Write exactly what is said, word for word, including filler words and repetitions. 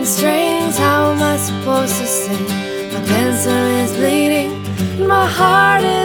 broken strings. How am I supposed to sing? My pencil is bleeding, my heart is